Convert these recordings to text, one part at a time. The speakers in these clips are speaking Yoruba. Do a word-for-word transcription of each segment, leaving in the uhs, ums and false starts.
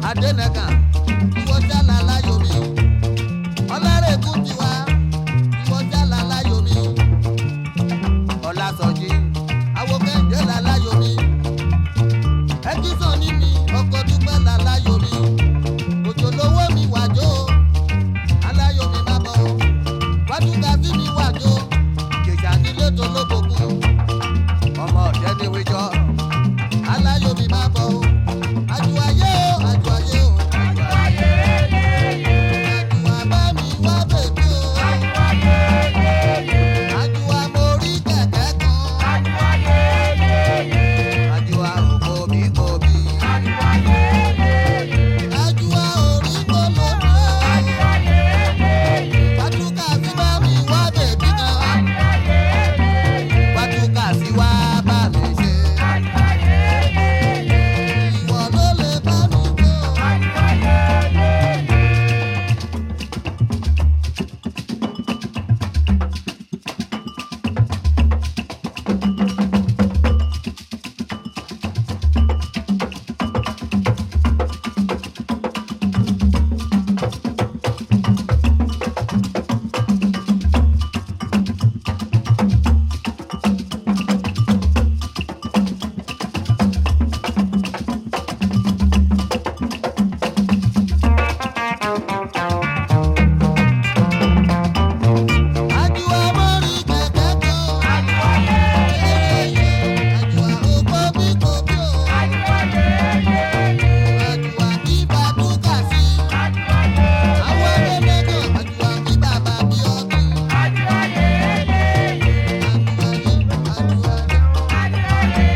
Adénẹ́gàn ìwọ jálá láyò mi ọlárẹ̀kùn tiwa ìwọ jálá láyò mi ọlásọjí awokẹ́ńdé láláyò mi ẹ̀dúsàn ní mi ọkọ̀ dúpẹ́ láláyò mi òjò lówó mi wàjò aláyò mi má bọ̀ wájúgà sí mi wàjò ìjèjà nílé tó lóbòkun ọmọ ọ̀dẹ́ ní wíjọ́ aláyò mi má bọ̀ àjùwáyé o àjùwáyé o àjùwáyé yéyé àjùwá bá mi wá bèbí o àjùwáyé yéyé àjùwá mo rí kẹ̀kẹ́ kan àjùwáyé yéyé àjùwá òkò mi kò bí àjùwáyé yéyé àjùwá orí kò lóbi o àjùwáyé yéyé wàtúkà sí bá mi wá bèbí kan àjùwáyé yéyé wàtúkà sí wá bá mi ṣe àjùwáyé yéyé ìwọ ló lè bá mi gbé o àjùwáyé yéyé. Àjùwá mo rí kẹ̀kẹ́ kan àjùwáyé yéyé àjùwá òkò mi kò bí o àjùwáyé yéyé àjùwá kí bàdúkà sí àjùwáyé àwọn Adénẹ́gàn àjùwá kí bàbá bí ọdún àjùwáyé yéyé àjùwáyé àjùwáyé àjùwáyé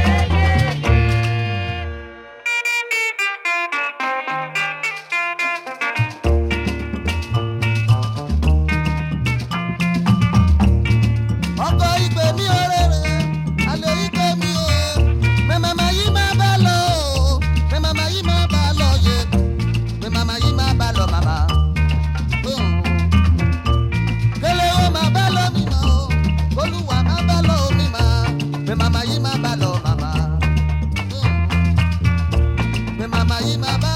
ọkọ̀ ìpè mi ò rere àlè ìpè mi ò mẹ́màmá yìí máa bá lọ o mẹ́màmá yìí máa bá lọ yé mẹ́màmá yìí máa bá lọ màmá kélé ó máa bá lọ mi mọ́ o olúwa máa bá lọ mi mà mẹ́màmá yìí máa bá lọ màmá mẹ́màmá yìí máa bá